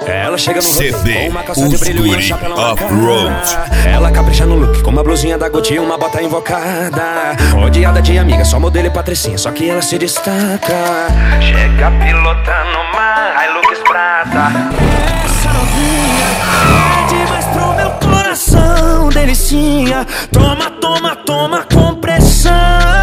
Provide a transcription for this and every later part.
Ela chega no rosto CD, com uma calça de brilho e um chapéu na Off-Road. Ela capricha no look com uma blusinha da Gucci e uma bota invocada. Rodeada de amigas, só modelo e patricinha, só que ela se destaca. Chega pilotando uma Hilux prata. Essa novinha é demais pro meu coração, delicinha. Toma, toma, toma com pressão.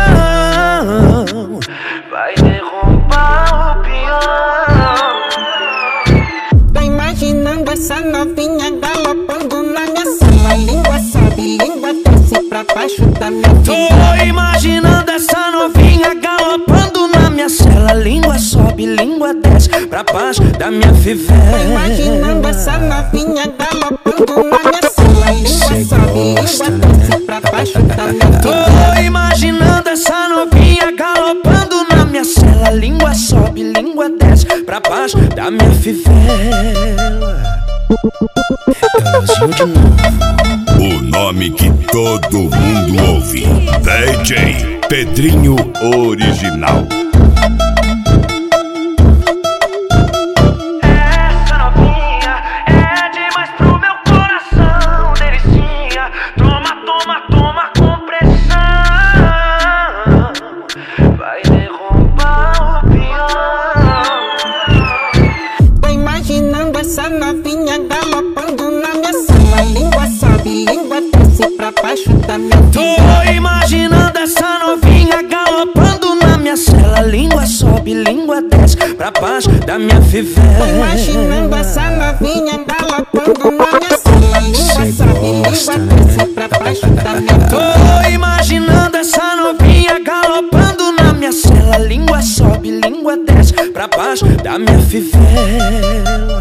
Vai derrubar o peão. Tô imaginando essa novinha galopando na minha sala. Língua sobe, língua desce pra baixo da minha Tô imaginando essa novinha galopando na minha cela. Língua sobe, língua desce pra baixo da minha fivela. Tô imaginando essa novinha galopando na minha sala. Língua sobe, língua desce pra baixo da minha fivela. Tô imaginando essa novinha galopando na minha cela. Língua sobe, língua desce pra baixo da minha fivela. Elzinho de novo. O nome que todo mundo ouve: DJ Pedrinho Original. Essa novinha é demais pro meu coração, delicinha. Toma, toma, toma com pressão. Vai derrubar o peão. Tô imaginando essa novinha galopando na minha sala. Língua sobe, língua desce pra baixo da minha Tô imaginando essa novinha galopando na minha cela. Língua sobe, língua desce pra baixo da minha fivela. Tô imaginando essa novinha galopando na minha sala. Língua sobe, língua desce pra baixo da minha Tô imaginando essa novinha galopando na minha cela. Língua sobe, língua desce pra baixo da minha fivela.